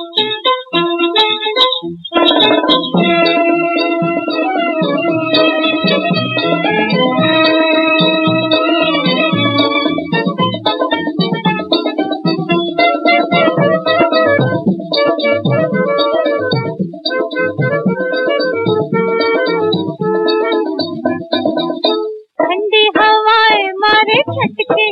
ठंडी हवाएं मारे छटके,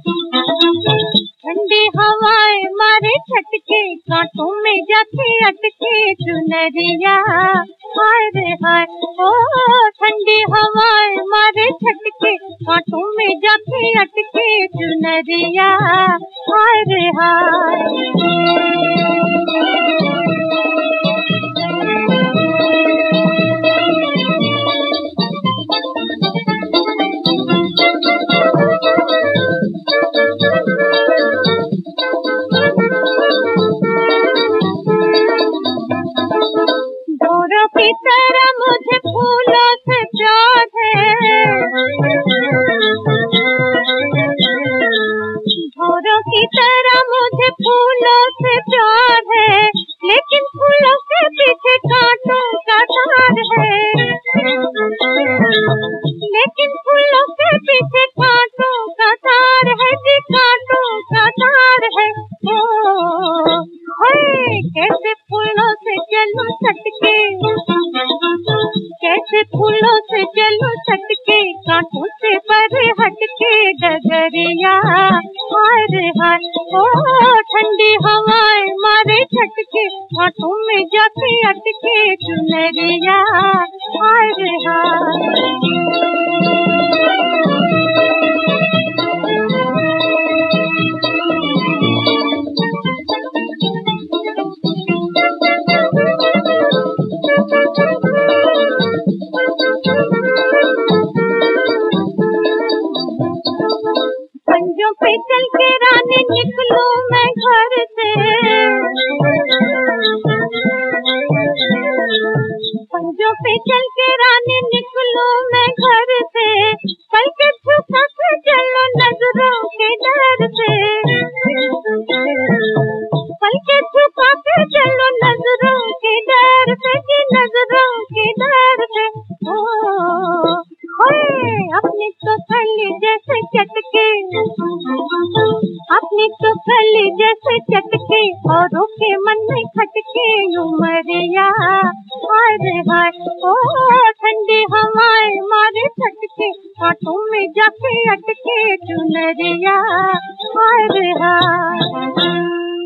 ठंडी हवाएं मारे छटके, कांटों में जाके अटके चुनरिया। हाय रे हाय ओ ठंडी हवाएं मारे छटके, कांटों में जाके अटके चुनरिया। हाय रे हाय भौरों की तरह मुझे फूलों से प्यार है, भौरों की तरह मुझे फूलों से प्यार है, लेकिन फूलों के पीछे कांटों का तार है, लेकिन फूलों के पीछे कांटों का तार है जी, कांटों का तार है। ओ कैसे फूलों से चलूं सटके, कैसे फूलों से चलूं सटके, कांटों से परे हटके डगरिया। हाय रे हाय ओ ठंडी हवाएं मारे छटके, कांटों में जाके अटके चुनरिया। हाय रे हाय पंजों पे चल के रानी निकलूं मैं घर से, पंजों पे चल के रानी निकलूं मैं घर से, पल के छुपा के चलो नजरों के डर से, पल के छुपा के चलो नजरों के डर से कि नजरों के डर से। ओ अपनी तो कली जैसे चटके, अपनी तो कली जैसे चटके, औरों के मन में खटके उमरिया। हाय रे हाय ओ ठंडी हवाएं मारे छटके, कांटों में जाके अटके चुनरिया। हाय रे हाय